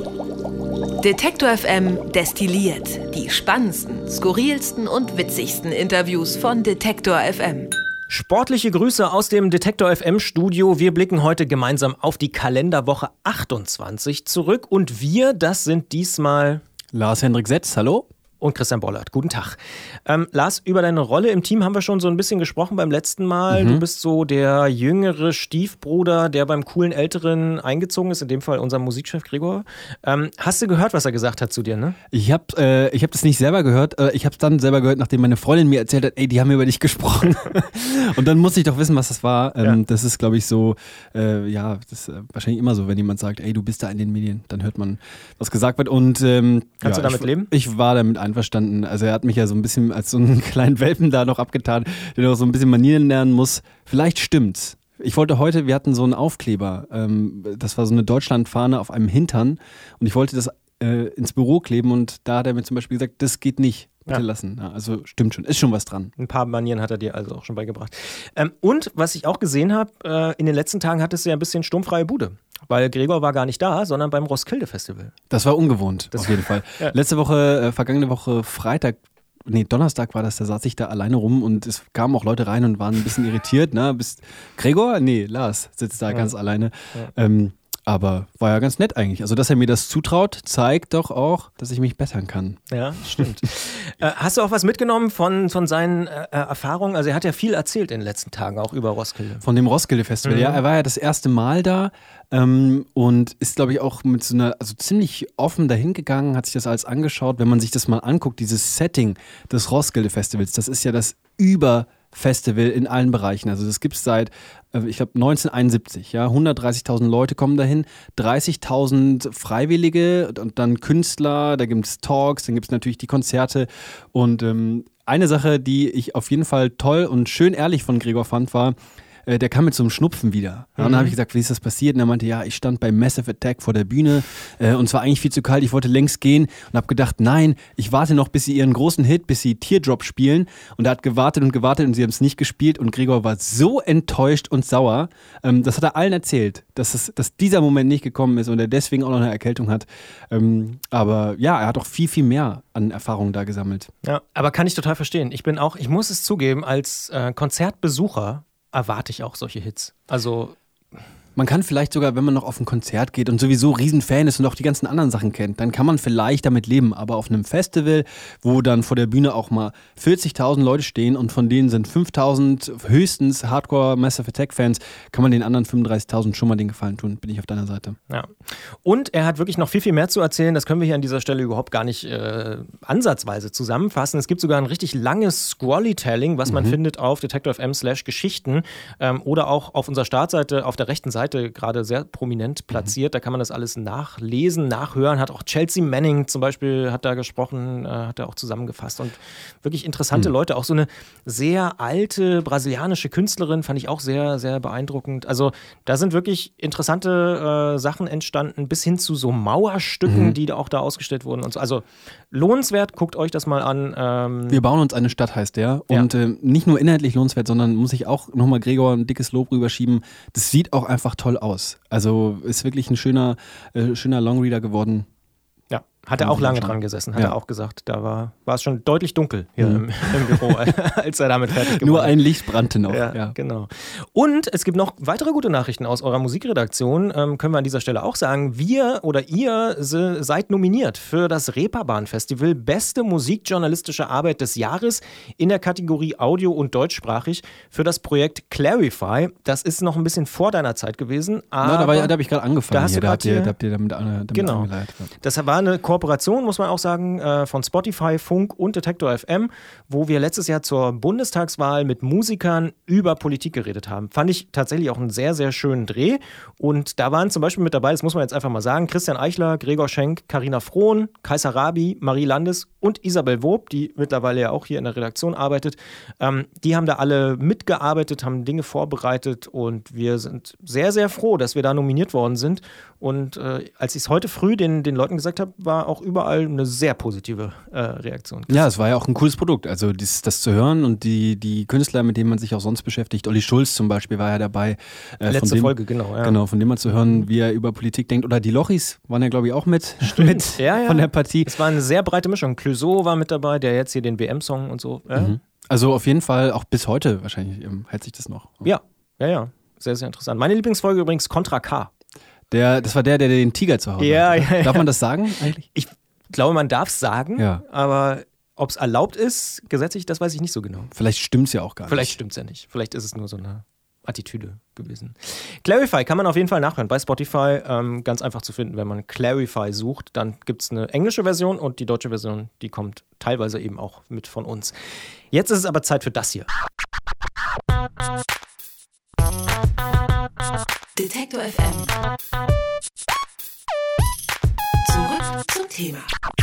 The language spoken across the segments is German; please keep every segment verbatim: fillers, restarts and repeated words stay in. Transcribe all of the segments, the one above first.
Detektor F M destilliert die spannendsten, skurrilsten und witzigsten Interviews von Detektor F M. Sportliche Grüße aus dem Detektor F M Studio. Wir blicken heute gemeinsam auf die Kalenderwoche achtundzwanzig zurück. Und wir, das sind diesmal Lars-Hendrik Setz, hallo. Und Christian Bollert. Guten Tag. Ähm, Lars, über deine Rolle im Team haben wir schon so ein bisschen gesprochen beim letzten Mal. Mhm. Du bist so der jüngere Stiefbruder, der beim coolen Älteren eingezogen ist, in dem Fall unser Musikchef Gregor. Ähm, hast du gehört, was er gesagt hat zu dir, ne? Ich habe äh, ich hab das nicht selber gehört. Äh, ich habe es dann selber gehört, nachdem meine Freundin mir erzählt hat, ey, die haben über dich gesprochen. Und dann musste ich doch wissen, was das war. Ähm, ja. Das ist, glaube ich, so, äh, ja, das ist äh, wahrscheinlich immer so, wenn jemand sagt, ey, du bist da in den Medien, dann hört man, was gesagt wird. Und ähm, Kannst ja, du damit ich, leben? Ich war damit einverstanden. Verstanden. Also er hat mich ja so ein bisschen als so einen kleinen Welpen da noch abgetan, der noch so ein bisschen Manieren lernen muss. Vielleicht stimmt's. Ich wollte heute, wir hatten so einen Aufkleber, ähm, das war so eine Deutschlandfahne auf einem Hintern und ich wollte das äh, ins Büro kleben und da hat er mir zum Beispiel gesagt, das geht nicht. Bitte ja. lassen. Ja, also stimmt schon, ist schon was dran. Ein paar Manieren hat er dir also auch schon beigebracht. Ähm, und was ich auch gesehen habe, äh, in den letzten Tagen hattest du ja ein bisschen sturmfreie Bude. Weil Gregor war gar nicht da, sondern beim Roskilde-Festival. Das war ungewohnt, das auf jeden Fall. Ja. Letzte Woche, äh, vergangene Woche Freitag, nee, Donnerstag war das, da saß ich da alleine rum und es kamen auch Leute rein und waren ein bisschen irritiert. Ne? Bist Gregor? Nee, Lars sitzt da ja. ganz alleine. Ja. Ähm, Aber war ja ganz nett eigentlich. Also, dass er mir das zutraut, zeigt doch auch, dass ich mich bessern kann. Ja, stimmt. äh, hast du auch was mitgenommen von, von seinen äh, Erfahrungen? Also, er hat ja viel erzählt in den letzten Tagen, auch über Roskilde. Von dem Roskilde-Festival, mhm. ja. Er war ja das erste Mal da ähm, und ist, glaube ich, auch mit so einer, also ziemlich offen dahin gegangen, hat sich das alles angeschaut. Wenn man sich das mal anguckt, dieses Setting des Roskilde-Festivals, das ist ja das über Festival in allen Bereichen. Also das gibt es seit, ich glaube, neunzehnhunderteinundsiebzig. Ja? hundertdreißigtausend Leute kommen dahin, dreißigtausend Freiwillige und dann Künstler, da gibt es Talks, dann gibt es natürlich die Konzerte. Und ähm, eine Sache, die ich auf jeden Fall toll und schön ehrlich von Gregor fand, war, äh, der kam mit so einem Schnupfen wieder. Ja, und dann habe ich gesagt, wie ist das passiert? Und er meinte, ja, ich stand bei Massive Attack vor der Bühne äh, und es war eigentlich viel zu kalt, ich wollte längst gehen und habe gedacht, nein, ich warte noch, bis sie ihren großen Hit, bis sie Teardrop spielen. Und er hat gewartet und gewartet und sie haben es nicht gespielt und Gregor war so enttäuscht und sauer. Ähm, das hat er allen erzählt, dass, es, dass dieser Moment nicht gekommen ist und er deswegen auch noch eine Erkältung hat. Ähm, aber ja, er hat auch viel, viel mehr an Erfahrungen da gesammelt. Ja, aber kann ich total verstehen. Ich bin auch, ich muss es zugeben, als äh, Konzertbesucher erwarte ich auch solche Hits. Also man kann vielleicht sogar, wenn man noch auf ein Konzert geht und sowieso Riesenfan ist und auch die ganzen anderen Sachen kennt, dann kann man vielleicht damit leben. Aber auf einem Festival, wo dann vor der Bühne auch mal vierzigtausend Leute stehen und von denen sind fünftausend höchstens Hardcore Massive Attack Fans, kann man den anderen fünfunddreißigtausend schon mal den Gefallen tun. Bin ich auf deiner Seite. Ja. Und er hat wirklich noch viel, viel mehr zu erzählen. Das können wir hier an dieser Stelle überhaupt gar nicht äh, ansatzweise zusammenfassen. Es gibt sogar ein richtig langes Scrollytelling, was man mhm. findet auf detektor F M slash Geschichten ähm, oder auch auf unserer Startseite auf der rechten Seite gerade sehr prominent platziert. Da kann man das alles nachlesen, nachhören. Hat auch Chelsea Manning zum Beispiel, hat da gesprochen, äh, hat er auch zusammengefasst. Und wirklich interessante mhm. Leute. Auch so eine sehr alte brasilianische Künstlerin fand ich auch sehr, sehr beeindruckend. Also da sind wirklich interessante äh, Sachen entstanden, bis hin zu so Mauerstücken, mhm. die da auch da ausgestellt wurden. Und so. Also lohnenswert, guckt euch das mal an. Ähm Wir bauen uns eine Stadt, heißt der. Und ja. äh, nicht nur inhaltlich lohnenswert, sondern muss ich auch nochmal Gregor ein dickes Lob rüberschieben. Das sieht auch einfach toll aus. Also ist wirklich ein schöner, äh, schöner Longreader geworden. Ja, hat er auch lange dran gesessen, hat ja. er auch gesagt. Da war, war es schon deutlich dunkel hier mhm. im, im Büro, als er damit fertig geworden ist. Nur ein Licht brannte noch. Ja, ja, genau. Und es gibt noch weitere gute Nachrichten aus eurer Musikredaktion, ähm, können wir an dieser Stelle auch sagen. Wir oder ihr se, seid nominiert für das Reeperbahn-Festival Beste musikjournalistische Arbeit des Jahres in der Kategorie Audio- und Deutschsprachig für das Projekt Clarify. Das ist noch ein bisschen vor deiner Zeit gewesen. Aber Na, da, war, da habe ich gerade angefangen. Da, hast hier. du da habt ihr, hier, da habt ihr damit, damit genau. angeleitet. Das war eine Kooperation, muss man auch sagen, von Spotify, Funk und Detektor F M, wo wir letztes Jahr zur Bundestagswahl mit Musikern über Politik geredet haben. Fand ich tatsächlich auch einen sehr, sehr schönen Dreh. Und da waren zum Beispiel mit dabei, das muss man jetzt einfach mal sagen, Christian Eichler, Gregor Schenk, Carina Frohn, Kaiser Rabi, Marie Landes und Isabel Wob, die mittlerweile ja auch hier in der Redaktion arbeitet. Ähm, die haben da alle mitgearbeitet, haben Dinge vorbereitet und wir sind sehr, sehr froh, dass wir da nominiert worden sind. Und äh, als ich es heute früh den, den Leuten gesagt habe, war auch überall eine sehr positive äh, Reaktion. Ja, es war ja auch ein cooles Produkt. Also dies, das zu hören und die, die Künstler, mit denen man sich auch sonst beschäftigt, Olli Schulz zum Beispiel war ja dabei. Äh, Letzte von dem, Folge, genau. Ja. Genau, von dem mal zu hören, wie er über Politik denkt. Oder die Lochis waren ja, glaube ich, auch mit, mit ja, ja. von der Partie. Es war eine sehr breite Mischung. Clouseau war mit dabei, der jetzt hier den W M-Song und so. Ja. Mhm. Also auf jeden Fall, auch bis heute wahrscheinlich ähm, hält sich das noch. Ja, ja, ja. Sehr, sehr interessant. Meine Lieblingsfolge übrigens Contra K. Der, das war der, der den Tiger zu Hause ja, hat. Ja, ja. Darf man das sagen eigentlich? Ich glaube, man darf es sagen, ja. aber ob es erlaubt ist, gesetzlich, das weiß ich nicht so genau. Vielleicht stimmt es ja auch gar nicht. Vielleicht stimmt es ja nicht. Vielleicht ist es nur so eine Attitüde gewesen. Clarify kann man auf jeden Fall nachhören. Bei Spotify ähm, ganz einfach zu finden, wenn man Clarify sucht. Dann gibt es eine englische Version und die deutsche Version, die kommt teilweise eben auch mit von uns. Jetzt ist es aber Zeit für das hier. Detektor F M. Zurück zum Thema.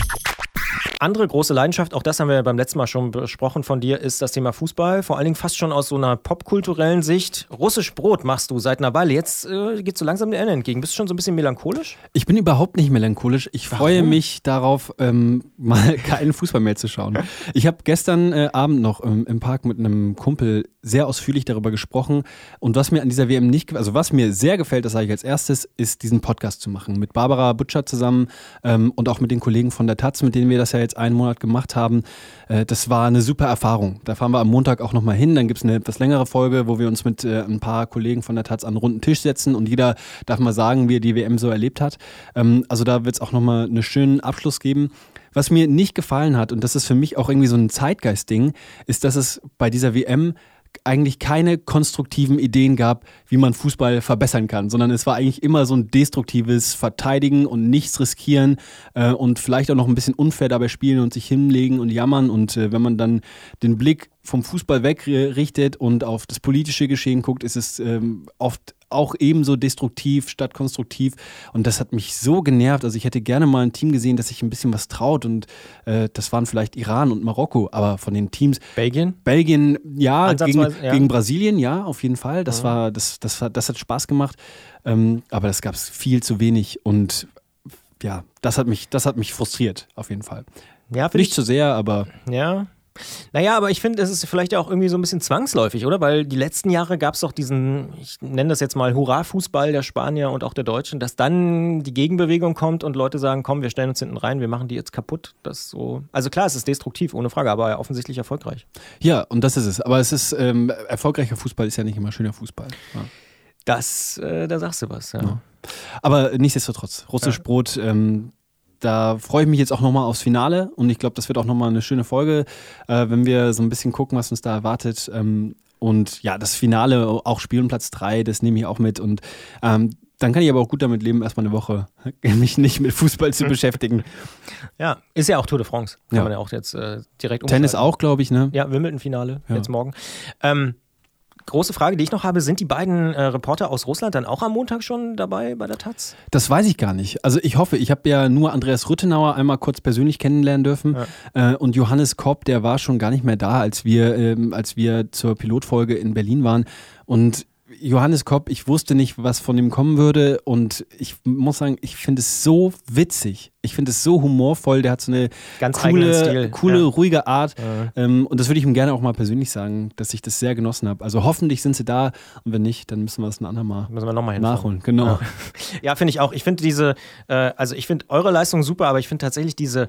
Andere große Leidenschaft, auch das haben wir beim letzten Mal schon besprochen von dir, ist das Thema Fußball. Vor allen Dingen fast schon aus so einer popkulturellen Sicht. Russisch Brot machst du seit einer Weile. Jetzt äh, geht so langsam der Ende entgegen. Bist du schon so ein bisschen melancholisch? Ich bin überhaupt nicht melancholisch. Ich Warum? freue mich darauf, ähm, mal keinen Fußball mehr zu schauen. Ich habe gestern äh, Abend noch ähm, im Park mit einem Kumpel sehr ausführlich darüber gesprochen. Und was mir an dieser W M nicht, also was mir sehr gefällt, das sage ich als erstes, ist diesen Podcast zu machen. Mit Barbara Butcher zusammen ähm, und auch mit den Kollegen von der Taz, mit denen wir das ja jetzt einen Monat gemacht haben. Äh, das war eine super Erfahrung. Da fahren wir am Montag auch nochmal hin. Dann gibt es eine etwas längere Folge, wo wir uns mit äh, ein paar Kollegen von der Taz an einen runden Tisch setzen und jeder darf mal sagen, wie er die W M so erlebt hat. Ähm, also da wird es auch nochmal einen schönen Abschluss geben. Was mir nicht gefallen hat, und das ist für mich auch irgendwie so ein Zeitgeist-Ding, ist, dass es bei dieser W M eigentlich keine konstruktiven Ideen gab, wie man Fußball verbessern kann, sondern es war eigentlich immer so ein destruktives Verteidigen und nichts riskieren äh, und vielleicht auch noch ein bisschen unfair dabei spielen und sich hinlegen und jammern. Und äh, wenn man dann den Blick vom Fußball wegrichtet und auf das politische Geschehen guckt, ist es ähm, oft auch ebenso destruktiv statt konstruktiv. Und das hat mich so genervt. Also ich hätte gerne mal ein Team gesehen, das sich ein bisschen was traut. Und äh, das waren vielleicht Iran und Marokko. Aber von den Teams... Belgien? Belgien, ja. Gegen, ja. gegen Brasilien, ja, auf jeden Fall. Das, ja. war, das, das, das hat Spaß gemacht. Ähm, aber das gab es viel zu wenig. Und ja, das hat mich, das hat mich frustriert, auf jeden Fall. Ja, Nicht ich, zu sehr, aber... Ja. Naja, aber ich finde, es ist vielleicht auch irgendwie so ein bisschen zwangsläufig, oder? Weil die letzten Jahre gab es doch diesen, ich nenne das jetzt mal Hurra-Fußball der Spanier und auch der Deutschen, dass dann die Gegenbewegung kommt und Leute sagen, komm, wir stellen uns hinten rein, wir machen die jetzt kaputt. Das so. Also klar, es ist destruktiv, ohne Frage, aber offensichtlich erfolgreich. Ja, und das ist es. Aber es ist, ähm, erfolgreicher Fußball ist ja nicht immer schöner Fußball. Ja. Das, äh, da sagst du was, ja. ja. Aber nichtsdestotrotz, russisch ja. Brot, ähm, da freue ich mich jetzt auch nochmal aufs Finale und ich glaube, das wird auch nochmal eine schöne Folge, äh, wenn wir so ein bisschen gucken, was uns da erwartet. Ähm, und ja, das Finale, auch Spiel um Platz drei, das nehme ich auch mit. Und ähm, dann kann ich aber auch gut damit leben, erstmal eine Woche mich nicht mit Fußball zu beschäftigen. Ja, ist ja auch Tour de France, kann ja. man ja auch jetzt äh, direkt umschalten. Tennis auch, glaube ich, ne? Ja, Wimbledon-Finale, ja. jetzt morgen. Ähm, Große Frage, die ich noch habe, sind die beiden äh, Reporter aus Russland dann auch am Montag schon dabei bei der Taz? Das weiß ich gar nicht. Also ich hoffe, ich habe ja nur Andreas Rüttenauer einmal kurz persönlich kennenlernen dürfen ja. äh, und Johannes Kopp, der war schon gar nicht mehr da, als wir, ähm, als wir zur Pilotfolge in Berlin waren. Und Johannes Kopp, ich wusste nicht, was von ihm kommen würde und ich muss sagen, ich finde es so witzig. Ich finde es so humorvoll, der hat so eine ganz coole, coole ja. ruhige Art ja. ähm, und das würde ich ihm gerne auch mal persönlich sagen, dass ich das sehr genossen habe. Also hoffentlich sind sie da und wenn nicht, dann müssen wir es ein andermal müssen wir noch mal nachholen. Genau. Ja, ja finde ich auch. Ich finde diese, äh, also ich finde eure Leistung super, aber ich finde tatsächlich diese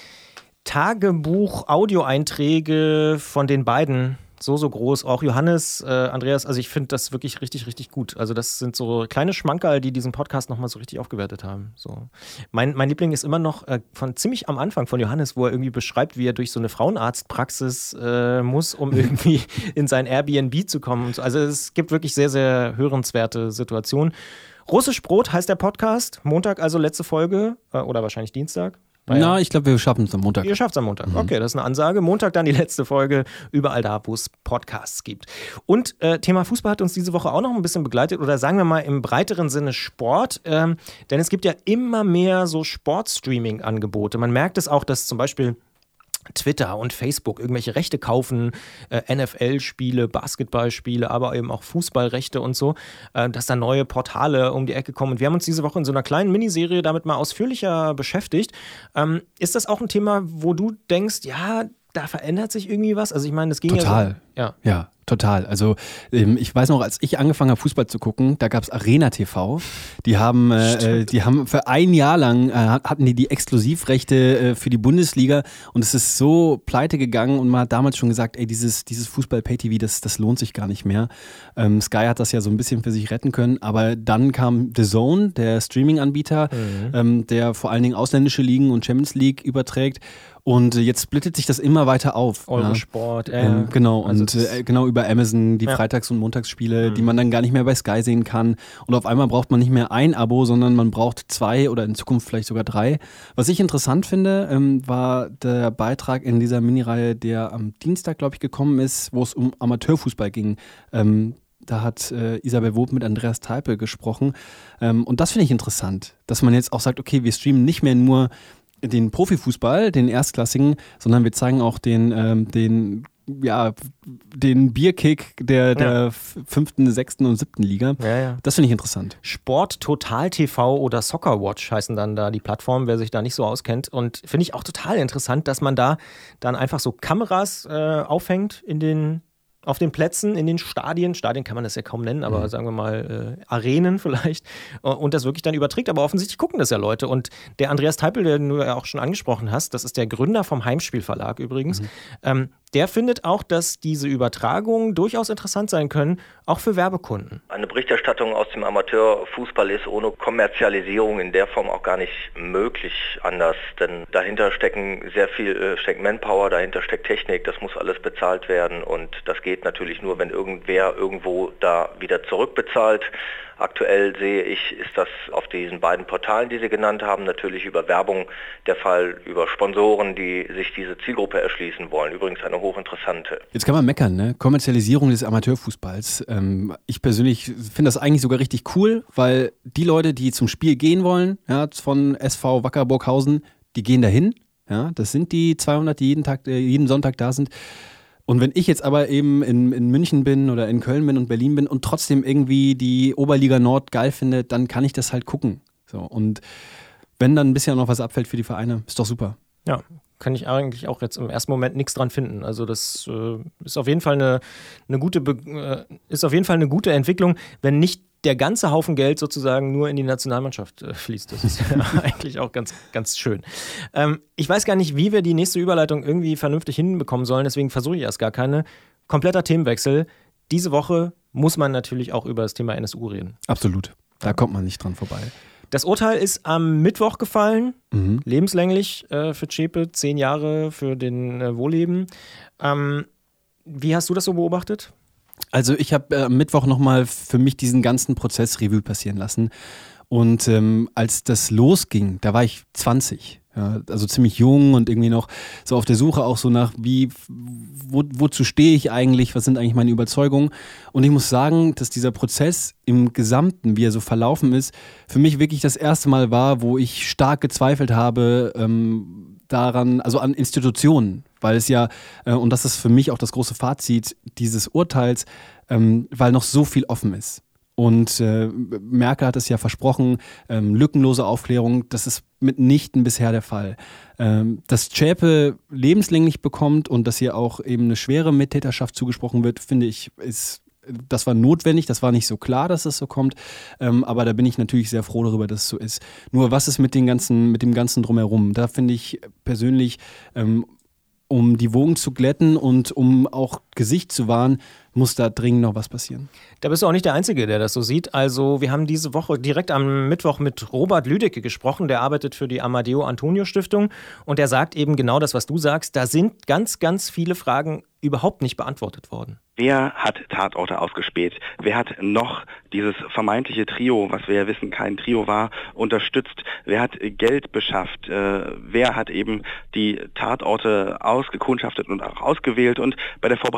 Tagebuch-Audioeinträge von den beiden so, so groß. Auch Johannes, äh, Andreas, also ich finde das wirklich richtig, richtig gut. Also das sind so kleine Schmankerl, die diesen Podcast nochmal so richtig aufgewertet haben. So. Mein, mein Liebling ist immer noch äh, von ziemlich am Anfang von Johannes, wo er irgendwie beschreibt, wie er durch so eine Frauenarztpraxis äh, muss, um irgendwie in sein Airbnb zu kommen. Und so. Also es gibt wirklich sehr, sehr hörenswerte Situationen. Russisch Brot heißt der Podcast. Montag also letzte Folge äh, oder wahrscheinlich Dienstag. Na, ich glaube, wir schaffen es am Montag. Ihr schafft es am Montag. Mhm. Okay, das ist eine Ansage. Montag dann die letzte Folge, überall da, wo es Podcasts gibt. Und äh, Thema Fußball hat uns diese Woche auch noch ein bisschen begleitet oder sagen wir mal im breiteren Sinne Sport. Ähm, denn es gibt ja immer mehr so Sportstreaming-Angebote. Man merkt es auch, dass zum Beispiel Twitter und Facebook irgendwelche Rechte kaufen, äh, N F L-Spiele, Basketballspiele, aber eben auch Fußballrechte und so, äh, dass da neue Portale um die Ecke kommen. Und wir haben uns diese Woche in so einer kleinen Miniserie damit mal ausführlicher beschäftigt. Ähm, ist das auch ein Thema, wo du denkst, ja, da verändert sich irgendwie was? Also ich meine, das ging total. ja so. Ja. ja. Total. Also ähm, ich weiß noch, als ich angefangen habe, Fußball zu gucken, da gab es Arena T V. Die haben, äh, die haben für ein Jahr lang äh, hatten die die Exklusivrechte äh, für die Bundesliga und es ist so pleite gegangen und man hat damals schon gesagt, ey, dieses, dieses Fußball-Pay-T V, das, das lohnt sich gar nicht mehr. Ähm, Sky hat das ja so ein bisschen für sich retten können, aber dann kam The Zone, der Streaming-Anbieter, mhm. ähm, der vor allen Dingen ausländische Ligen und Champions League überträgt. Und jetzt splittet sich das immer weiter auf. Eurosport, ja. ähm, Genau, also und äh, genau über Amazon, die ja. Freitags- und Montagsspiele, mhm. die man dann gar nicht mehr bei Sky sehen kann. Und auf einmal braucht man nicht mehr ein Abo, sondern man braucht zwei oder in Zukunft vielleicht sogar drei. Was ich interessant finde, ähm, war der Beitrag in dieser Minireihe, der am Dienstag, glaube ich, gekommen ist, wo es um Amateurfußball ging. Ähm, Da hat äh, Isabel Wob mit Andreas Teipel gesprochen. Ähm, und das finde ich interessant, dass man jetzt auch sagt, okay, wir streamen nicht mehr nur den Profifußball, den Erstklassigen, sondern wir zeigen auch den, ähm, den, ja, den Bierkick der, der ja. fünften, sechsten und siebten Liga. Ja, ja. Das finde ich interessant. Sport Total T V oder Soccer Watch heißen dann da die Plattformen, wer sich da nicht so auskennt. Und finde ich auch total interessant, dass man da dann einfach so Kameras äh, aufhängt in den auf den Plätzen, in den Stadien, Stadien kann man das ja kaum nennen, aber mhm. sagen wir mal äh, Arenen vielleicht, und das wirklich dann überträgt, aber offensichtlich gucken das ja Leute. Und der Andreas Teipel, den du ja auch schon angesprochen hast, das ist der Gründer vom Heimspielverlag übrigens, mhm. ähm, der findet auch, dass diese Übertragungen durchaus interessant sein können, auch für Werbekunden. Eine Berichterstattung aus dem Amateurfußball ist ohne Kommerzialisierung in der Form auch gar nicht möglich anders, denn dahinter stecken sehr viel, steckt Manpower, dahinter steckt Technik, das muss alles bezahlt werden und das geht natürlich nur, wenn irgendwer irgendwo da wieder zurückbezahlt. Aktuell sehe ich, ist das auf diesen beiden Portalen, die Sie genannt haben, natürlich über Werbung der Fall, über Sponsoren, die sich diese Zielgruppe erschließen wollen. Übrigens eine hochinteressante. Jetzt kann man meckern, ne? Kommerzialisierung des Amateurfußballs. Ähm, ich persönlich finde das eigentlich sogar richtig cool, weil die Leute, die zum Spiel gehen wollen, ja, von S V Wacker Burghausen, die gehen dahin. Ja, das sind die zweihundert, die jeden Tag, äh, jeden Sonntag da sind. Und wenn ich jetzt aber eben in, in München bin oder in Köln bin und Berlin bin und trotzdem irgendwie die Oberliga Nord geil finde, dann kann ich das halt gucken. So, und wenn dann ein bisschen noch was abfällt für die Vereine, ist doch super. Ja, kann ich eigentlich auch jetzt im ersten Moment nichts dran finden. Also das äh, ist auf jeden Fall eine, eine gute Be- äh, ist auf jeden Fall eine gute Entwicklung, wenn nicht der ganze Haufen Geld sozusagen nur in die Nationalmannschaft äh, fließt. Das ist ja eigentlich auch ganz, ganz schön. Ähm, ich weiß gar nicht, wie wir die nächste Überleitung irgendwie vernünftig hinbekommen sollen, deswegen versuche ich erst gar keine. Kompletter Themenwechsel. Diese Woche muss man natürlich auch über das Thema N S U reden. Absolut. Da kommt man nicht dran vorbei. Das Urteil ist am Mittwoch gefallen, mhm. lebenslänglich äh, für Zschäpe, zehn Jahre für den äh, Wohlleben. Ähm, wie hast du das so beobachtet? Also ich habe äh, am Mittwoch nochmal für mich diesen ganzen Prozess Revue passieren lassen. Und ähm, als das losging, da war ich zwanzig. Ja, also ziemlich jung und irgendwie noch so auf der Suche auch so nach, wie, wo, wozu stehe ich eigentlich, was sind eigentlich meine Überzeugungen. Und ich muss sagen, dass dieser Prozess im Gesamten, wie er so verlaufen ist, für mich wirklich das erste Mal war, wo ich stark gezweifelt habe ähm, daran, also an Institutionen, weil es ja, äh, und das ist für mich auch das große Fazit dieses Urteils, ähm, weil noch so viel offen ist. Und äh, Merkel hat es ja versprochen, ähm, lückenlose Aufklärung, das ist mitnichten bisher der Fall. Ähm, dass Zschäpe lebenslänglich bekommt und dass hier auch eben eine schwere Mittäterschaft zugesprochen wird, finde ich, ist, das war notwendig, das war nicht so klar, dass es so kommt, ähm, aber da bin ich natürlich sehr froh darüber, dass es so ist. Nur was ist mit, den ganzen, mit dem Ganzen drumherum? Da finde ich persönlich, ähm, um die Wogen zu glätten und um auch Gesicht zu wahren, muss da dringend noch was passieren. Da bist du auch nicht der Einzige, der das so sieht. Also wir haben diese Woche direkt am Mittwoch mit Robert Lüdecke gesprochen, der arbeitet für die Amadeo Antonio Stiftung und der sagt eben genau das, was du sagst. Da sind ganz, ganz viele Fragen überhaupt nicht beantwortet worden. Wer hat Tatorte ausgespäht? Wer hat noch dieses vermeintliche Trio, was wir ja wissen kein Trio war, unterstützt? Wer hat Geld beschafft? Wer hat eben die Tatorte ausgekundschaftet und auch ausgewählt? Und bei der Vorbereitung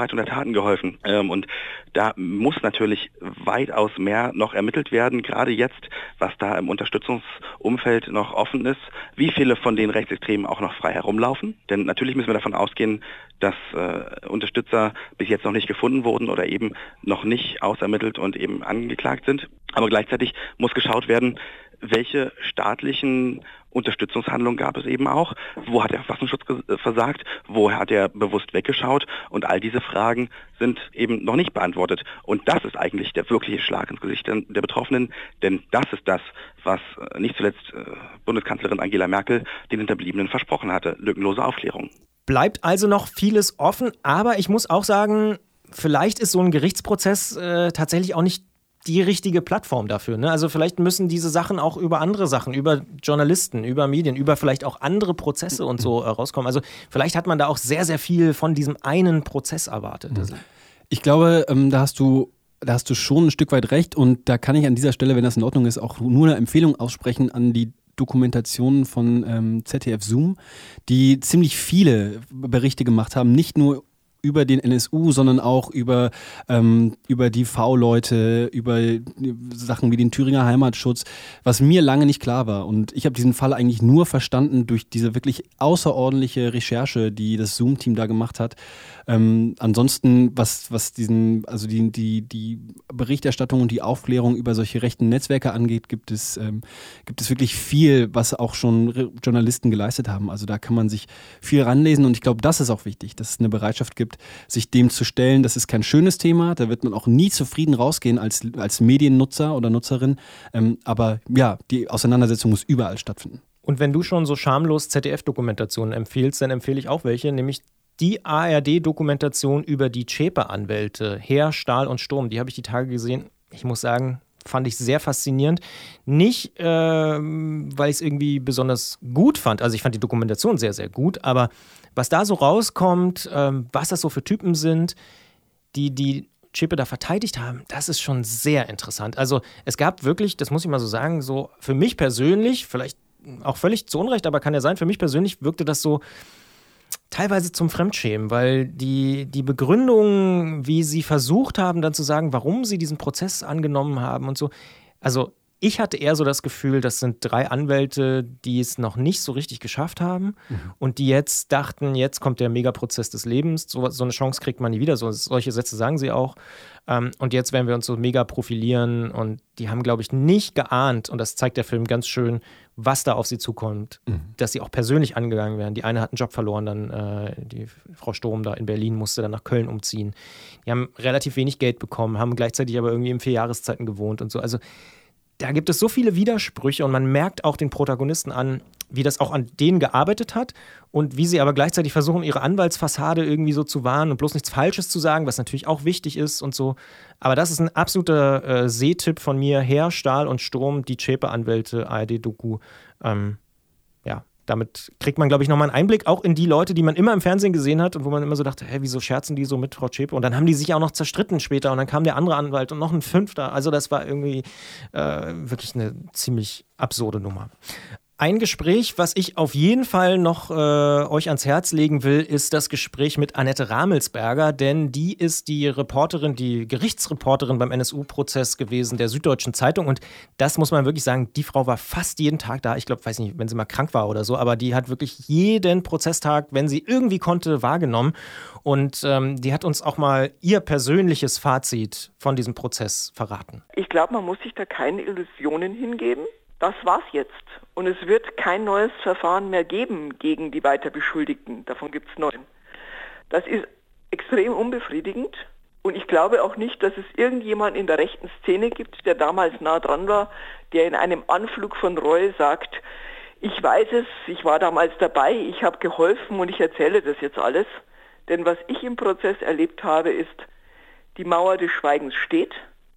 Bearbeitung der Taten geholfen. Ähm, und da muss natürlich weitaus mehr noch ermittelt werden, gerade jetzt, was da im Unterstützungsumfeld noch offen ist, wie viele von den Rechtsextremen auch noch frei herumlaufen. Denn natürlich müssen wir davon ausgehen, dass äh, Unterstützer bis jetzt noch nicht gefunden wurden oder eben noch nicht ausermittelt und eben angeklagt sind. Aber gleichzeitig muss geschaut werden, welche staatlichen Unterstützungshandlungen gab es eben auch, wo hat der Verfassungsschutz versagt, wo hat er bewusst weggeschaut, und all diese Fragen sind eben noch nicht beantwortet. Und das ist eigentlich der wirkliche Schlag ins Gesicht der, der Betroffenen, denn das ist das, was nicht zuletzt äh, Bundeskanzlerin Angela Merkel den Hinterbliebenen versprochen hatte, lückenlose Aufklärung. Bleibt also noch vieles offen, aber ich muss auch sagen, vielleicht ist so ein Gerichtsprozess äh, tatsächlich auch nicht die richtige Plattform dafür. Ne? Also vielleicht müssen diese Sachen auch über andere Sachen, über Journalisten, über Medien, über vielleicht auch andere Prozesse und so äh, rauskommen. Also vielleicht hat man da auch sehr, sehr viel von diesem einen Prozess erwartet. Also ich glaube, ähm, da hast du Da hast du schon ein Stück weit recht, und da kann ich an dieser Stelle, wenn das in Ordnung ist, auch nur eine Empfehlung aussprechen an die Dokumentationen von ähm, Z D F Zoom, die ziemlich viele Berichte gemacht haben, nicht nur über den N S U, sondern auch über, ähm, über die V-Leute, über Sachen wie den Thüringer Heimatschutz, was mir lange nicht klar war. Und ich habe diesen Fall eigentlich nur verstanden durch diese wirklich außerordentliche Recherche, die das Zoom-Team da gemacht hat. Ähm, ansonsten, was, was diesen, also die, die, die Berichterstattung und die Aufklärung über solche rechten Netzwerke angeht, gibt es, ähm, gibt es wirklich viel, was auch schon Re- Journalisten geleistet haben. Also da kann man sich viel ranlesen, und ich glaube, das ist auch wichtig, dass es eine Bereitschaft gibt, sich dem zu stellen. Das ist kein schönes Thema, da wird man auch nie zufrieden rausgehen als, als Mediennutzer oder Nutzerin, ähm, aber ja, die Auseinandersetzung muss überall stattfinden. Und wenn du schon so schamlos Z D F-Dokumentationen empfiehlst, dann empfehle ich auch welche, nämlich die A R D-Dokumentation über die Zschäpe-Anwälte, Heer, Stahl und Sturm. Die habe ich die Tage gesehen. Ich muss sagen, fand ich sehr faszinierend. Nicht, äh, weil ich es irgendwie besonders gut fand. Also ich fand die Dokumentation sehr, sehr gut. Aber was da so rauskommt, äh, was das so für Typen sind, die die Zschäpe da verteidigt haben, das ist schon sehr interessant. Also es gab wirklich, das muss ich mal so sagen, so für mich persönlich, vielleicht auch völlig zu Unrecht, aber kann ja sein, für mich persönlich wirkte das so teilweise zum Fremdschämen, weil die, die Begründung, wie sie versucht haben, dann zu sagen, warum sie diesen Prozess angenommen haben und so, also ich hatte eher so das Gefühl, das sind drei Anwälte, die es noch nicht so richtig geschafft haben mhm. und die jetzt dachten, jetzt kommt der Megaprozess des Lebens, so, so eine Chance kriegt man nie wieder, so, solche Sätze sagen sie auch. Ähm, und jetzt werden wir uns so mega profilieren, und die haben, glaube ich, nicht geahnt, und das zeigt der Film ganz schön, was da auf sie zukommt, mhm. dass sie auch persönlich angegangen werden. Die eine hat einen Job verloren, dann äh, die Frau Sturm da in Berlin musste dann nach Köln umziehen. Die haben relativ wenig Geld bekommen, haben gleichzeitig aber irgendwie in vier Jahreszeiten gewohnt und so. Also da gibt es so viele Widersprüche, und man merkt auch den Protagonisten an, wie das auch an denen gearbeitet hat und wie sie aber gleichzeitig versuchen, ihre Anwaltsfassade irgendwie so zu wahren und bloß nichts Falsches zu sagen, was natürlich auch wichtig ist und so. Aber das ist ein absoluter äh, Sehtipp von mir. Heer, Stahl und Sturm, die Zschäpe-Anwälte, A R D-Doku. Ähm, ja, damit kriegt man, glaube ich, nochmal einen Einblick auch in die Leute, die man immer im Fernsehen gesehen hat und wo man immer so dachte, hä, wieso scherzen die so mit Frau Zschäpe? Und dann haben die sich auch noch zerstritten später, und dann kam der andere Anwalt und noch ein fünfter. Also das war irgendwie äh, wirklich eine ziemlich absurde Nummer. Ein Gespräch, was ich auf jeden Fall noch äh, euch ans Herz legen will, ist das Gespräch mit Annette Ramelsberger, denn die ist die Reporterin, die Gerichtsreporterin beim N S U-Prozess gewesen, der Süddeutschen Zeitung, und das muss man wirklich sagen, die Frau war fast jeden Tag da, ich glaube, weiß nicht, wenn sie mal krank war oder so, aber die hat wirklich jeden Prozesstag, wenn sie irgendwie konnte, wahrgenommen, und ähm, die hat uns auch mal ihr persönliches Fazit von diesem Prozess verraten. Ich glaube, man muss sich da keine Illusionen hingeben. Das war's jetzt. Und es wird kein neues Verfahren mehr geben gegen die weiter Beschuldigten. Davon gibt's neun. Das ist extrem unbefriedigend. Und ich glaube auch nicht, dass es irgendjemand in der rechten Szene gibt, der damals nah dran war, der in einem Anflug von Reue sagt, ich weiß es, ich war damals dabei, ich habe geholfen und ich erzähle das jetzt alles. Denn was ich im Prozess erlebt habe, ist, die Mauer des Schweigens steht,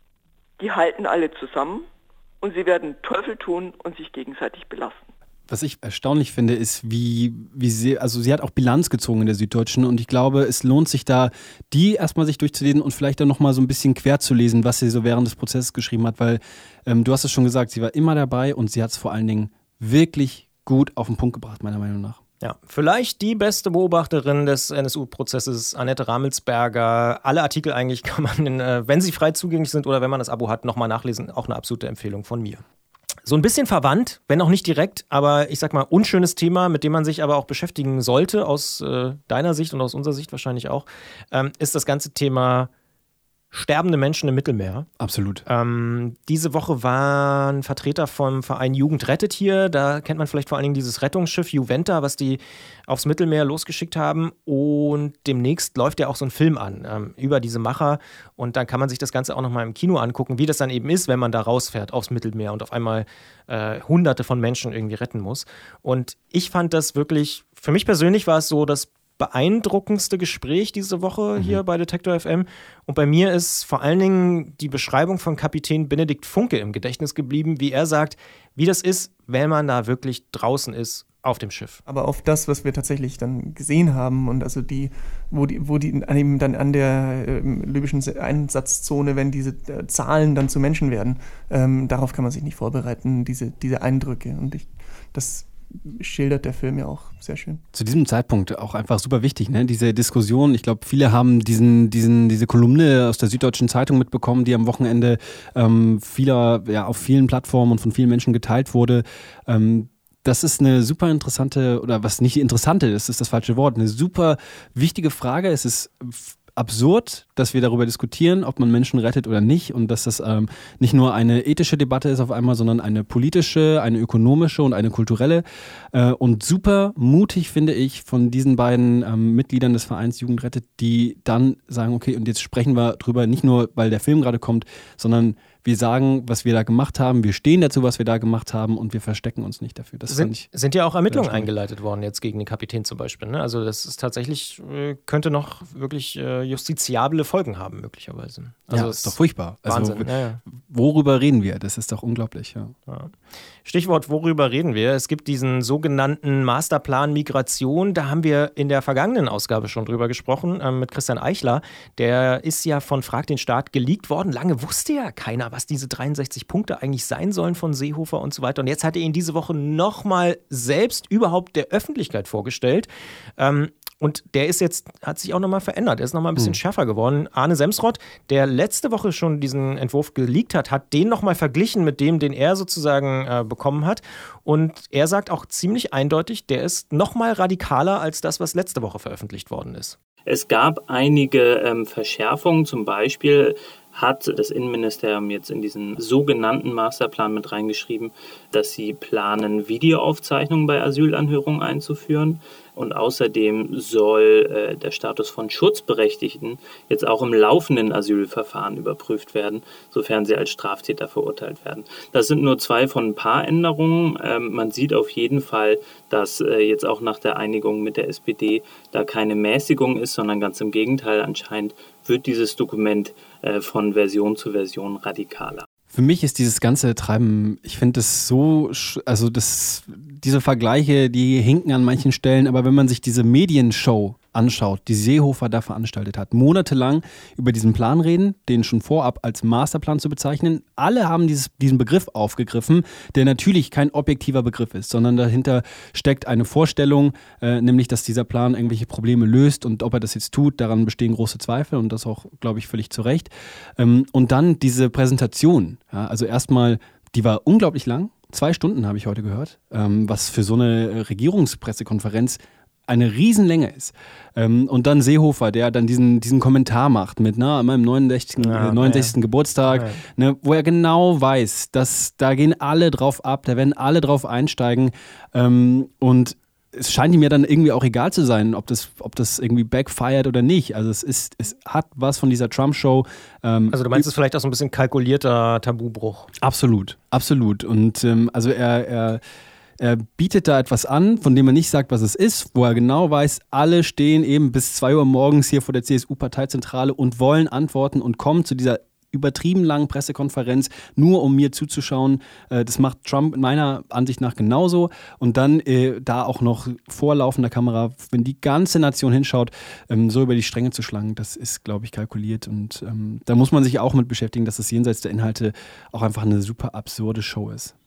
die halten alle zusammen. Und sie werden Teufel tun und sich gegenseitig belasten. Was ich erstaunlich finde, ist, wie, wie sie, also sie hat auch Bilanz gezogen in der Süddeutschen, und ich glaube, es lohnt sich da, die erstmal sich durchzulesen und vielleicht dann nochmal so ein bisschen quer zu lesen, was sie so während des Prozesses geschrieben hat, weil ähm, du hast es schon gesagt, sie war immer dabei, und sie hat es vor allen Dingen wirklich gut auf den Punkt gebracht, meiner Meinung nach. Ja, vielleicht die beste Beobachterin des N S U-Prozesses, Annette Ramelsberger. Alle Artikel eigentlich kann man, wenn sie frei zugänglich sind oder wenn man das Abo hat, nochmal nachlesen. Auch eine absolute Empfehlung von mir. So ein bisschen verwandt, wenn auch nicht direkt, aber ich sag mal, unschönes Thema, mit dem man sich aber auch beschäftigen sollte, aus äh, deiner Sicht und aus unserer Sicht wahrscheinlich auch, ähm, ist das ganze Thema sterbende Menschen im Mittelmeer. Absolut. Ähm, diese Woche waren Vertreter vom Verein Jugend rettet hier. Da kennt man vielleicht vor allen Dingen dieses Rettungsschiff Juventa, was die aufs Mittelmeer losgeschickt haben. Und demnächst läuft ja auch so ein Film an ähm, über diese Macher. Und dann kann man sich das Ganze auch nochmal im Kino angucken, wie das dann eben ist, wenn man da rausfährt aufs Mittelmeer und auf einmal äh, Hunderte von Menschen irgendwie retten muss. Und ich fand das wirklich, für mich persönlich war es so, dass beeindruckendste Gespräch diese Woche hier mhm. bei Detektor F M. Und bei mir ist vor allen Dingen die Beschreibung von Kapitän Benedikt Funke im Gedächtnis geblieben, wie er sagt, wie das ist, wenn man da wirklich draußen ist auf dem Schiff. Aber auf das, was wir tatsächlich dann gesehen haben und also die, wo die, wo die eben dann an der äh, libyschen Einsatzzone, wenn diese äh, Zahlen dann zu Menschen werden, ähm, darauf kann man sich nicht vorbereiten, diese, diese Eindrücke. Und ich, das schildert der Film ja auch sehr schön. Zu diesem Zeitpunkt auch einfach super wichtig, ne? Diese Diskussion. Ich glaube, viele haben diesen, diesen, diese Kolumne aus der Süddeutschen Zeitung mitbekommen, die am Wochenende ähm, vieler, ja, auf vielen Plattformen und von vielen Menschen geteilt wurde. Ähm, das ist eine super interessante, oder was nicht interessante, das ist das falsche Wort, eine super wichtige Frage. Es ist absurd, dass wir darüber diskutieren, ob man Menschen rettet oder nicht und dass das ähm, nicht nur eine ethische Debatte ist auf einmal, sondern eine politische, eine ökonomische und eine kulturelle äh, und super mutig, finde ich, von diesen beiden ähm, Mitgliedern des Vereins Jugend rettet, die dann sagen, okay, und jetzt sprechen wir drüber, nicht nur, weil der Film gerade kommt, sondern wir sagen, was wir da gemacht haben, wir stehen dazu, was wir da gemacht haben und wir verstecken uns nicht dafür. Das sind, ich sind ja auch Ermittlungen eingeleitet worden jetzt gegen den Kapitän zum Beispiel. Ne? Also das ist tatsächlich, äh, könnte noch wirklich äh, justiziable Folgen haben möglicherweise. Also ja, ist doch furchtbar. Wahnsinn. Also, ja, ja. Worüber reden wir? Das ist doch unglaublich. Ja. Ja. Stichwort, worüber reden wir? Es gibt diesen sogenannten Masterplan Migration. Da haben wir in der vergangenen Ausgabe schon drüber gesprochen äh, mit Christian Eichler. Der ist ja von Frag den Staat geleakt worden. Lange wusste ja keiner, was diese dreiundsechzig Punkte eigentlich sein sollen von Seehofer und so weiter. Und jetzt hat er ihn diese Woche nochmal selbst überhaupt der Öffentlichkeit vorgestellt. Ähm, und der ist jetzt, hat sich auch nochmal verändert. Er ist nochmal ein bisschen mhm. schärfer geworden. Arne Semsrott, der letzte Woche schon diesen Entwurf geleakt hat, hat den nochmal verglichen mit dem, den er sozusagen äh, bekommen hat. Und er sagt auch ziemlich eindeutig, der ist nochmal radikaler als das, was letzte Woche veröffentlicht worden ist. Es gab einige ähm, Verschärfungen, zum Beispiel hat das Innenministerium jetzt in diesen sogenannten Masterplan mit reingeschrieben, dass sie planen, Videoaufzeichnungen bei Asylanhörungen einzuführen. Und außerdem soll äh, der Status von Schutzberechtigten jetzt auch im laufenden Asylverfahren überprüft werden, sofern sie als Straftäter verurteilt werden. Das sind nur zwei von ein paar Änderungen. Ähm, man sieht auf jeden Fall, dass äh, jetzt auch nach der Einigung mit der S P D da keine Mäßigung ist, sondern ganz im Gegenteil. Anscheinend wird dieses Dokument äh, von Version zu Version radikaler. Für mich ist dieses ganze Treiben, ich finde es so, also das, diese Vergleiche, die hinken an manchen Stellen, aber wenn man sich diese Medienshow anschaut, die Seehofer da veranstaltet hat, monatelang über diesen Plan reden, den schon vorab als Masterplan zu bezeichnen. Alle haben dieses, diesen Begriff aufgegriffen, der natürlich kein objektiver Begriff ist, sondern dahinter steckt eine Vorstellung, äh, nämlich, dass dieser Plan irgendwelche Probleme löst und ob er das jetzt tut, daran bestehen große Zweifel und das auch, glaube ich, völlig zu Recht. Ähm, und dann diese Präsentation, ja, also erstmal, die war unglaublich lang, zwei Stunden habe ich heute gehört, ähm, was für so eine Regierungspressekonferenz eine Riesenlänge ist. Ähm, und dann Seehofer, der dann diesen, diesen Kommentar macht mit na, an meinem neunundsechzigsten Ja, äh, neunundsechzigsten Ja. Geburtstag, ja. Ne, wo er genau weiß, dass da gehen alle drauf ab, da werden alle drauf einsteigen. Ähm, und es scheint ihm ja dann irgendwie auch egal zu sein, ob das, ob das irgendwie backfired oder nicht. Also es ist, es hat was von dieser Trump-Show. Ähm, also du meinst es vielleicht auch so ein bisschen kalkulierter Tabubruch? Absolut, absolut. Und ähm, also er, er Er bietet da etwas an, von dem er nicht sagt, was es ist, wo er genau weiß, alle stehen eben bis zwei Uhr morgens hier vor der C S U-Parteizentrale und wollen antworten und kommen zu dieser übertrieben langen Pressekonferenz, nur um mir zuzuschauen. Das macht Trump meiner Ansicht nach genauso. Und dann äh, da auch noch vor laufender Kamera, wenn die ganze Nation hinschaut, ähm, so über die Stränge zu schlagen, das ist, glaube ich, kalkuliert. Und ähm, da muss man sich auch mit beschäftigen, dass es jenseits der Inhalte auch einfach eine super absurde Show ist.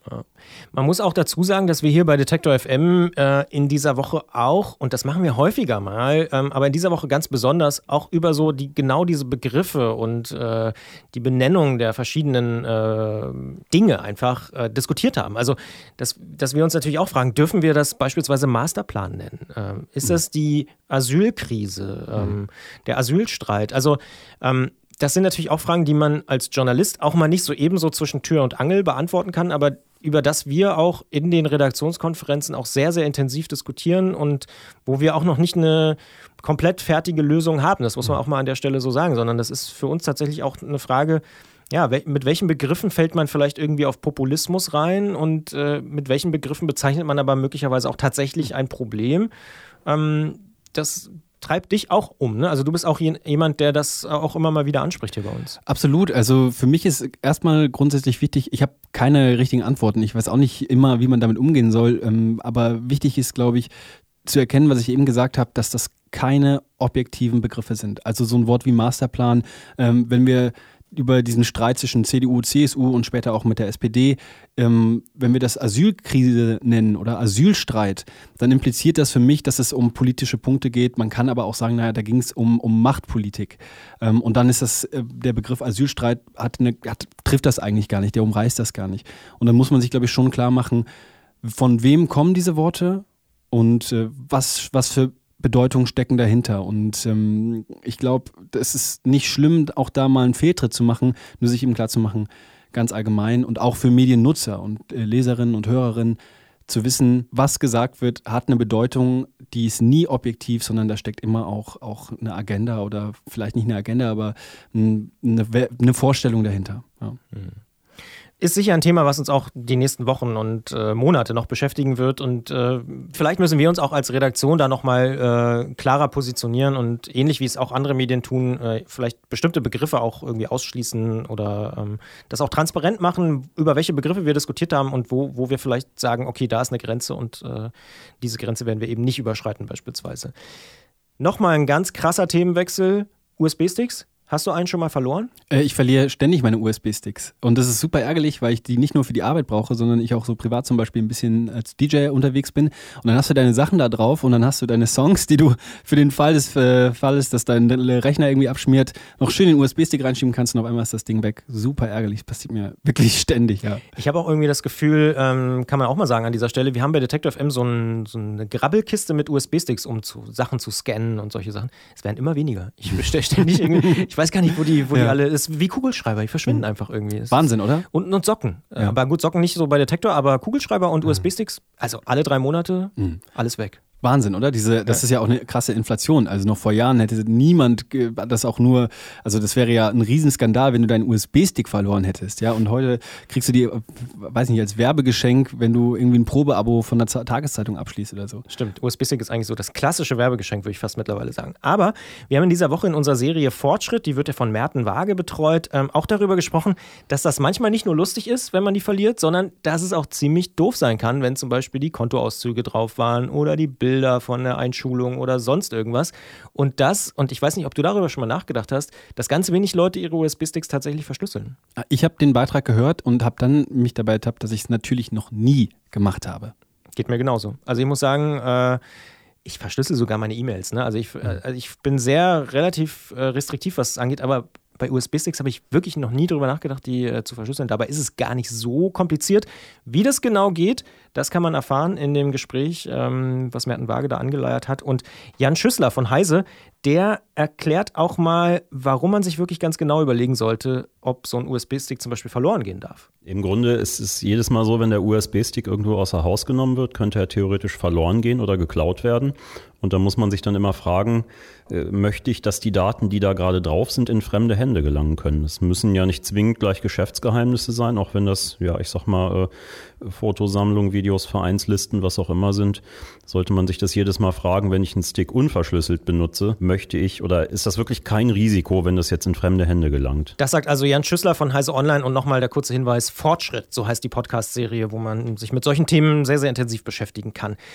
Ja. Man muss auch dazu sagen, dass wir hier bei Detektor F M äh, in dieser Woche auch, und das machen wir häufiger mal, ähm, aber in dieser Woche ganz besonders auch über so die genau diese Begriffe und äh, die Benennung der verschiedenen äh, Dinge einfach äh, diskutiert haben. Also, dass, dass wir uns natürlich auch fragen, dürfen wir das beispielsweise Masterplan nennen? Ähm, ist das die Asylkrise, ähm, mhm. der Asylstreit? Also, ähm, das sind natürlich auch Fragen, die man als Journalist auch mal nicht so ebenso zwischen Tür und Angel beantworten kann, aber über das wir auch in den Redaktionskonferenzen auch sehr, sehr intensiv diskutieren und wo wir auch noch nicht eine komplett fertige Lösung haben. Das muss man auch mal an der Stelle so sagen, sondern das ist für uns tatsächlich auch eine Frage, ja, mit welchen Begriffen fällt man vielleicht irgendwie auf Populismus rein und äh, mit welchen Begriffen bezeichnet man aber möglicherweise auch tatsächlich ein Problem. Ähm, das treibt dich auch um, ne? Also du bist auch jemand, der das auch immer mal wieder anspricht hier bei uns. Absolut. Also für mich ist erstmal grundsätzlich wichtig, ich habe keine richtigen Antworten. Ich weiß auch nicht immer, wie man damit umgehen soll. Ähm, aber wichtig ist, glaube ich, zu erkennen, was ich eben gesagt habe, dass das keine objektiven Begriffe sind. Also so ein Wort wie Masterplan, ähm, wenn wir über diesen Streit zwischen C D U, C S U und später auch mit der S P D, ähm, wenn wir das Asylkrise nennen oder Asylstreit, dann impliziert das für mich, dass es um politische Punkte geht. Man kann aber auch sagen, naja, da ging es um, um Machtpolitik. Ähm, und dann ist das, äh, der Begriff Asylstreit hat eine, hat, trifft das eigentlich gar nicht, der umreißt das gar nicht. Und dann muss man sich, glaube ich, schon klar machen, von wem kommen diese Worte und äh, was, was für Bedeutung stecken dahinter. Und ähm, ich glaube, es ist nicht schlimm, auch da mal einen Fehltritt zu machen, nur sich eben klar zu machen, ganz allgemein und auch für Mediennutzer und äh, Leserinnen und Hörerinnen zu wissen, was gesagt wird, hat eine Bedeutung, die ist nie objektiv, sondern da steckt immer auch, auch eine Agenda oder vielleicht nicht eine Agenda, aber eine, eine Vorstellung dahinter. Ja. Mhm. Ist sicher ein Thema, was uns auch die nächsten Wochen und äh, Monate noch beschäftigen wird und äh, vielleicht müssen wir uns auch als Redaktion da nochmal äh, klarer positionieren und ähnlich wie es auch andere Medien tun, äh, vielleicht bestimmte Begriffe auch irgendwie ausschließen oder ähm, das auch transparent machen, über welche Begriffe wir diskutiert haben und wo, wo wir vielleicht sagen, okay, da ist eine Grenze und äh, diese Grenze werden wir eben nicht überschreiten beispielsweise. Nochmal ein ganz krasser Themenwechsel, U S B-Sticks. Hast du einen schon mal verloren? Äh, ich verliere ständig meine U S B-Sticks. Und das ist super ärgerlich, weil ich die nicht nur für die Arbeit brauche, sondern ich auch so privat zum Beispiel ein bisschen als D J unterwegs bin. Und dann hast du deine Sachen da drauf und dann hast du deine Songs, die du für den Fall des äh, Falles, dass dein Rechner irgendwie abschmiert, noch schön in den U S B-Stick reinschieben kannst und auf einmal ist das Ding weg. Super ärgerlich. Das passiert mir wirklich ständig, ja. Ich habe auch irgendwie das Gefühl, ähm, kann man auch mal sagen an dieser Stelle, wir haben bei Detektor F M so, ein, so eine Grabbelkiste mit U S B-Sticks, um zu, Sachen zu scannen und solche Sachen. Es werden immer weniger. Ich bestelle ständig irgendwie, ich weiß gar nicht, wo die, wo ja. die alle, ist wie Kugelschreiber, die verschwinden mhm. einfach irgendwie. Das Wahnsinn, oder? Und, und Socken. Ja. Aber gut, Socken nicht so bei Detektor, aber Kugelschreiber und mhm. U S B-Sticks, also alle drei Monate, mhm. alles weg. Wahnsinn, oder? Diese, das ja. ist ja auch eine krasse Inflation. Also noch vor Jahren hätte niemand das auch nur, also das wäre ja ein Riesenskandal, wenn du deinen U S B-Stick verloren hättest, ja. Und heute kriegst du die, weiß nicht, als Werbegeschenk, wenn du irgendwie ein Probeabo von der Tageszeitung abschließt oder so. Stimmt, U S B-Stick ist eigentlich so das klassische Werbegeschenk, würde ich fast mittlerweile sagen. Aber wir haben in dieser Woche in unserer Serie Fortschritt, die wird ja von Merten Waage betreut, ähm, auch darüber gesprochen, dass das manchmal nicht nur lustig ist, wenn man die verliert, sondern dass es auch ziemlich doof sein kann, wenn zum Beispiel die Kontoauszüge drauf waren oder die Bilder Bilder von der Einschulung oder sonst irgendwas. Und das, und ich weiß nicht, ob du darüber schon mal nachgedacht hast, dass ganz wenig Leute ihre U S B-Sticks tatsächlich verschlüsseln. Ich habe den Beitrag gehört und habe dann mich dabei ertappt, dass ich es natürlich noch nie gemacht habe. Geht mir genauso. Also ich muss sagen, äh, ich verschlüssel sogar meine E-Mails. Ne? Also, ich, äh, also ich bin sehr relativ äh, restriktiv, was es angeht, aber bei U S B-Sticks habe ich wirklich noch nie darüber nachgedacht, die äh, zu verschlüsseln. Dabei ist es gar nicht so kompliziert. Wie das genau geht, das kann man erfahren in dem Gespräch, ähm, was Merten Waage da angeleiert hat. Und Jan Schüssler von Heise, der erklärt auch mal, warum man sich wirklich ganz genau überlegen sollte, ob so ein U S B-Stick zum Beispiel verloren gehen darf. Im Grunde ist es jedes Mal so, wenn der U S B-Stick irgendwo außer Haus genommen wird, könnte er theoretisch verloren gehen oder geklaut werden. Und da muss man sich dann immer fragen, äh, möchte ich, dass die Daten, die da gerade drauf sind, in fremde Hände gelangen können? Es müssen ja nicht zwingend gleich Geschäftsgeheimnisse sein, auch wenn das, ja, ich sag mal, äh, Fotosammlung, Videos, Vereinslisten, was auch immer sind, sollte man sich das jedes Mal fragen, wenn ich einen Stick unverschlüsselt benutze, möchte ich oder ist das wirklich kein Risiko, wenn das jetzt in fremde Hände gelangt? Das sagt also Jan Schüssler von Heise Online und nochmal der kurze Hinweis, Fortschritt, so heißt die Podcast-Serie, wo man sich mit solchen Themen sehr, sehr intensiv beschäftigen kann.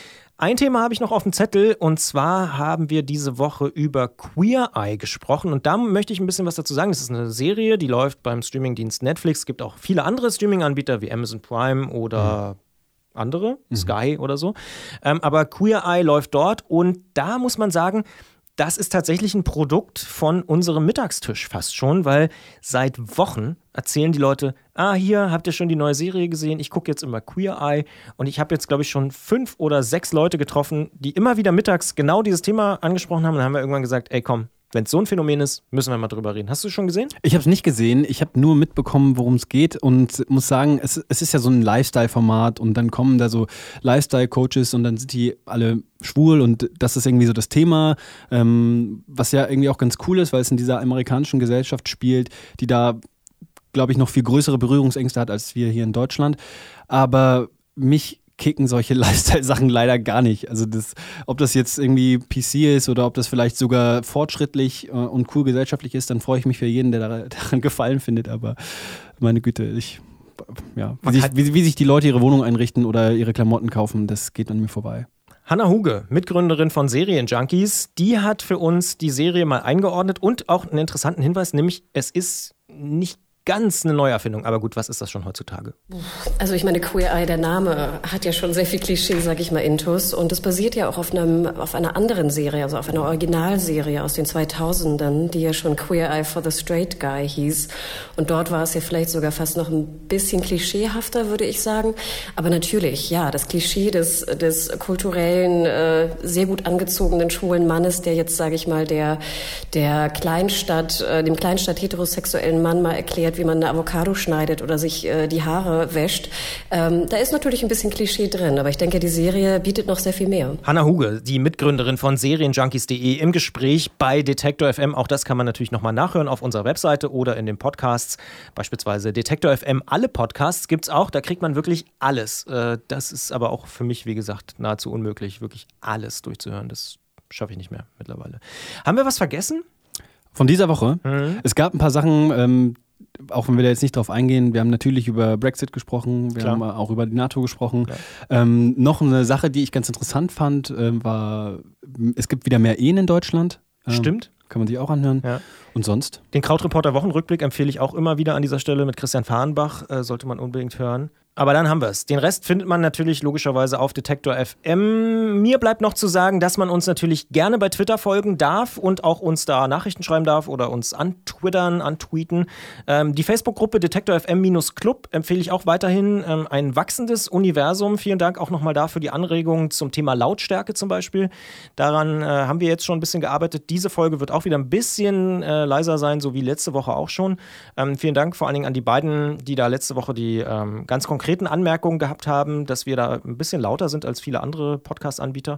Ein Thema habe ich noch auf dem Zettel und zwar haben wir diese Woche über Queer Eye gesprochen und da möchte ich ein bisschen was dazu sagen. Das ist eine Serie, die läuft beim Streamingdienst Netflix. Es gibt auch viele andere Streaming-Anbieter wie Amazon Prime oder mhm. andere, mhm. Sky oder so. Ähm, aber Queer Eye läuft dort und da muss man sagen, das ist tatsächlich ein Produkt von unserem Mittagstisch fast schon, weil seit Wochen erzählen die Leute, ah, hier, habt ihr schon die neue Serie gesehen? Ich gucke jetzt immer Queer Eye und ich habe jetzt, glaube ich, schon fünf oder sechs Leute getroffen, die immer wieder mittags genau dieses Thema angesprochen haben. Und dann haben wir irgendwann gesagt, ey, komm, wenn es so ein Phänomen ist, müssen wir mal drüber reden. Hast du es schon gesehen? Ich habe es nicht gesehen. Ich habe nur mitbekommen, worum es geht und muss sagen, es, es ist ja so ein Lifestyle-Format und dann kommen da so Lifestyle-Coaches und dann sind die alle schwul und das ist irgendwie so das Thema, ähm, was ja irgendwie auch ganz cool ist, weil es in dieser amerikanischen Gesellschaft spielt, die da, glaube ich, noch viel größere Berührungsängste hat als wir hier in Deutschland. Aber mich kicken solche Lifestyle-Sachen leider gar nicht. Also das, ob das jetzt irgendwie P C ist oder ob das vielleicht sogar fortschrittlich äh, und cool gesellschaftlich ist, dann freue ich mich für jeden, der daran Gefallen findet. Aber meine Güte, ich, ja, wie sich, wie, wie sich die Leute ihre Wohnung einrichten oder ihre Klamotten kaufen, das geht an mir vorbei. Hannah Huge, Mitgründerin von Serienjunkies, die hat für uns die Serie mal eingeordnet und auch einen interessanten Hinweis, nämlich es ist nicht ganz eine Neuerfindung. Aber gut, was ist das schon heutzutage? Also ich meine, Queer Eye, der Name hat ja schon sehr viel Klischee, sag ich mal, intus. Und das basiert ja auch auf, einem, auf einer anderen Serie, also auf einer Originalserie aus den zweitausendern, die ja schon Queer Eye for the Straight Guy hieß. Und dort war es ja vielleicht sogar fast noch ein bisschen klischeehafter, würde ich sagen. Aber natürlich, ja, das Klischee des, des kulturellen, äh, sehr gut angezogenen schwulen Mannes, der jetzt, sage ich mal, der, der Kleinstadt, äh, dem Kleinstadt heterosexuellen Mann mal erklärt, wie man eine Avocado schneidet oder sich äh, die Haare wäscht. Ähm, da ist natürlich ein bisschen Klischee drin, aber ich denke, die Serie bietet noch sehr viel mehr. Hannah Huge, die Mitgründerin von Serienjunkies punkt de, im Gespräch bei Detektor F M. Auch das kann man natürlich nochmal nachhören auf unserer Webseite oder in den Podcasts. Beispielsweise Detektor F M, alle Podcasts gibt es auch. Da kriegt man wirklich alles. Äh, das ist aber auch für mich, wie gesagt, nahezu unmöglich, wirklich alles durchzuhören. Das schaffe ich nicht mehr mittlerweile. Haben wir was vergessen? Von dieser Woche? Mhm. Es gab ein paar Sachen, ähm, auch wenn wir da jetzt nicht drauf eingehen, wir haben natürlich über Brexit gesprochen, wir Klar. haben auch über die NATO gesprochen. Ähm, noch eine Sache, die ich ganz interessant fand, äh, war, es gibt wieder mehr Ehen in Deutschland. Ähm, Stimmt. Kann man sich auch anhören. Ja. Und sonst? Den Krautreporter Wochenrückblick empfehle ich auch immer wieder an dieser Stelle mit Christian Fahrenbach, äh, sollte man unbedingt hören. Aber dann haben wir es. Den Rest findet man natürlich logischerweise auf Detektor F M. Mir bleibt noch zu sagen, dass man uns natürlich gerne bei Twitter folgen darf und auch uns da Nachrichten schreiben darf oder uns antwittern, antweeten. Ähm, die Facebook-Gruppe Detektor F M-Club empfehle ich auch weiterhin. Ähm, ein wachsendes Universum. Vielen Dank auch nochmal dafür die Anregungen zum Thema Lautstärke zum Beispiel. Daran äh, haben wir jetzt schon ein bisschen gearbeitet. Diese Folge wird auch wieder ein bisschen äh, leiser sein, so wie letzte Woche auch schon. Ähm, vielen Dank vor allen Dingen an die beiden, die da letzte Woche die ähm, ganz konkreten Anmerkungen gehabt haben, dass wir da ein bisschen lauter sind als viele andere Podcast-Anbieter.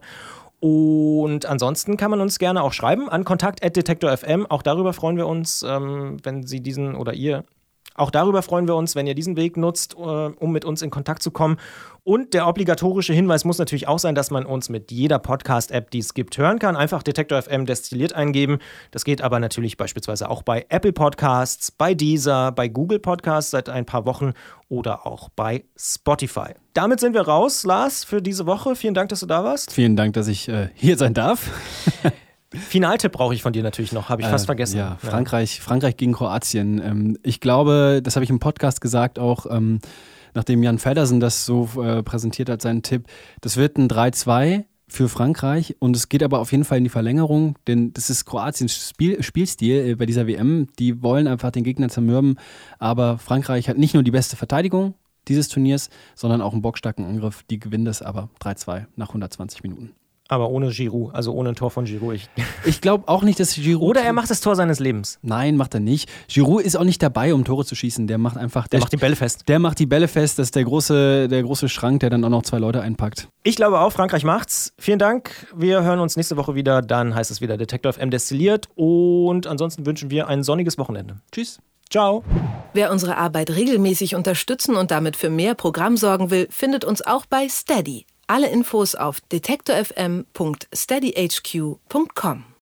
Und ansonsten kann man uns gerne auch schreiben an kontakt at detektor punkt f m. Auch darüber freuen wir uns, ähm, wenn Sie diesen oder ihr Auch darüber freuen wir uns, wenn ihr diesen Weg nutzt, um mit uns in Kontakt zu kommen. Und der obligatorische Hinweis muss natürlich auch sein, dass man uns mit jeder Podcast-App, die es gibt, hören kann. Einfach Detektor F M destilliert eingeben. Das geht aber natürlich beispielsweise auch bei Apple Podcasts, bei Deezer, bei Google Podcasts seit ein paar Wochen oder auch bei Spotify. Damit sind wir raus, Lars, für diese Woche. Vielen Dank, dass du da warst. Vielen Dank, dass ich äh, hier sein darf. Finaltipp brauche ich von dir natürlich noch, habe ich fast äh, vergessen. Ja, Frankreich, ja. Frankreich gegen Kroatien. Ähm, ich glaube, das habe ich im Podcast gesagt, auch ähm, nachdem Jan Feddersen das so äh, präsentiert hat, seinen Tipp. Das wird ein drei zwei für Frankreich und es geht aber auf jeden Fall in die Verlängerung, denn das ist Kroatiens Spiel, Spielstil äh, bei dieser W M. Die wollen einfach den Gegner zermürben, aber Frankreich hat nicht nur die beste Verteidigung dieses Turniers, sondern auch einen bockstarken Angriff. Die gewinnen das aber drei zwei nach hundertzwanzig Minuten. Aber ohne Giroud, also ohne ein Tor von Giroud. Ich, ich glaube auch nicht, dass Giroud... Oder er macht das Tor seines Lebens. Nein, macht er nicht. Giroud ist auch nicht dabei, um Tore zu schießen. Der macht einfach... Der, der macht die Bälle fest. Der macht die Bälle fest. Das ist der große, der große Schrank, der dann auch noch zwei Leute einpackt. Ich glaube auch, Frankreich macht's. Vielen Dank. Wir hören uns nächste Woche wieder. Dann heißt es wieder Detektor F M destilliert. Und ansonsten wünschen wir ein sonniges Wochenende. Tschüss. Ciao. Wer unsere Arbeit regelmäßig unterstützen und damit für mehr Programm sorgen will, findet uns auch bei Steady. Alle Infos auf detektor f m punkt steady h q punkt com.